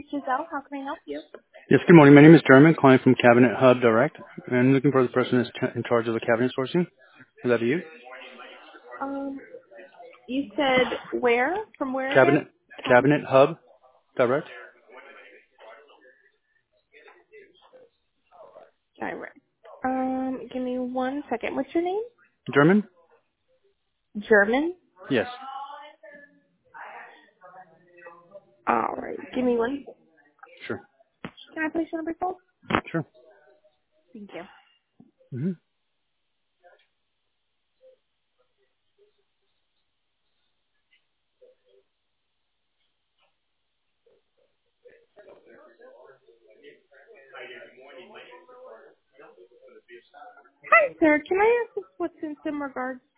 Giselle. How can I help you? Yes, good morning. My name is German, calling from Cabinet Hub Direct. I'm looking for the person that's in charge of the cabinet sourcing. Is that you? You said where? From where again? Cabinet Cabinet. Cabinet Hub Direct. Direct. Give me 1 second. What's your name? German? German. Yes. All right. Give me one. Sure. Can I place your number, phone? Sure. Thank you. hmm Hi, sir. Can I ask what's in some regards